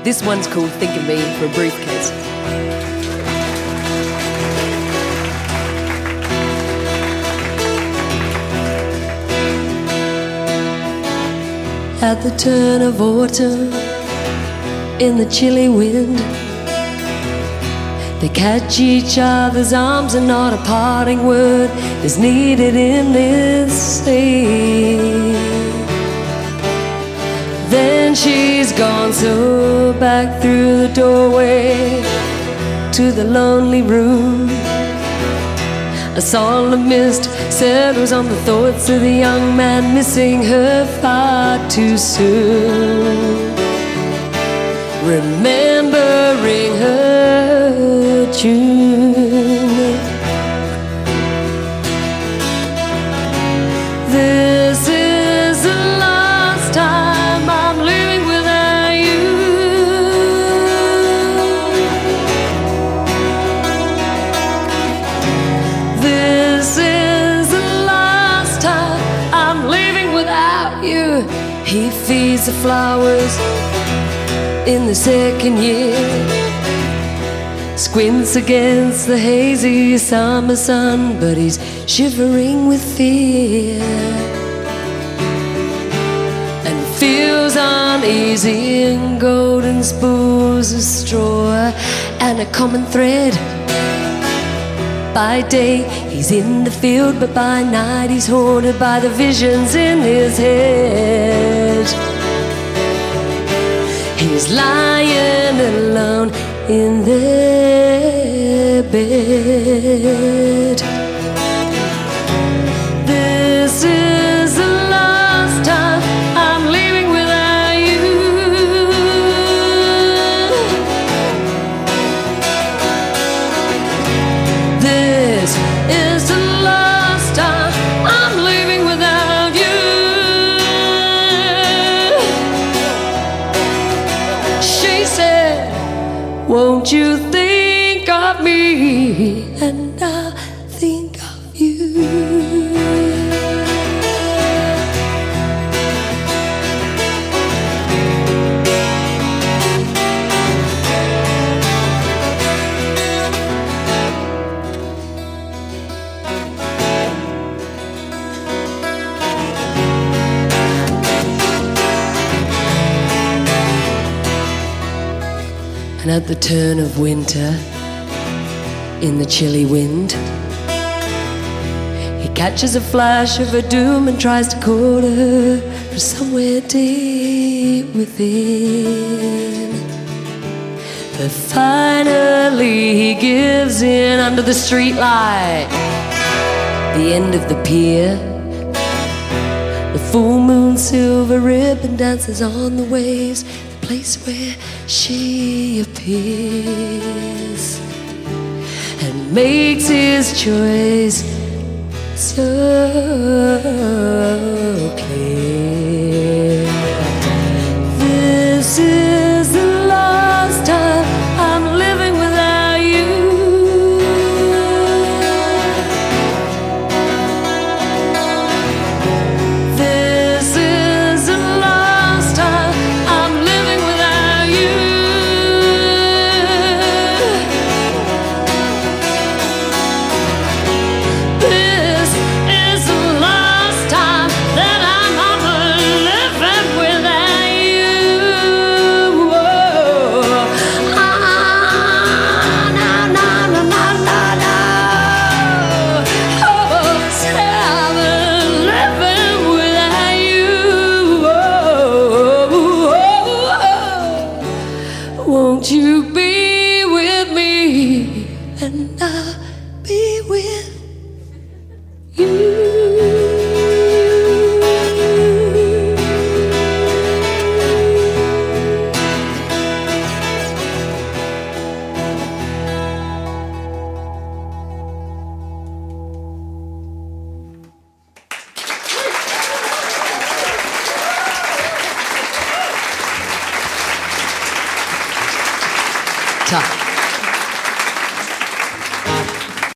This one's called Think of Me for a Briefcase. At the turn of autumn, in the chilly wind, they catch each other's arms and not a parting word is needed in this scene. Then she's gone, so back through the doorway to the lonely room. A solemn mist settles on the thoughts of the young man missing her far too soon, remembering her tune. This is the last time I'm living without you. This is the last time I'm living without you. He feeds the flowers in the second year, squints against the hazy summer sun, but he's shivering with fear and feels uneasy in golden spools of straw and a common thread. By day he's in the field, but by night he's haunted by the visions in his head. He's lying alone in their bed. This is the last time I'm leaving without you. This is the last time I'm leaving without you. She said, won't you think of me, and I'll think of you. And at the turn of winter, in the chilly wind, he catches a flash of her doom and tries to call her from somewhere deep within. But finally he gives in under the streetlight, the end of the pier. The full moon silver ribbon dances on the waves, the place where she appears, and makes his choice so clear. This is the last time I'm living without you. This is the last time I'm living without you. This is the last time that I'm living without you. Oh, no, no, no, no, no, no. Oh, I'm living without you. Oh, won't you be with me, and I'll be with you. Tough.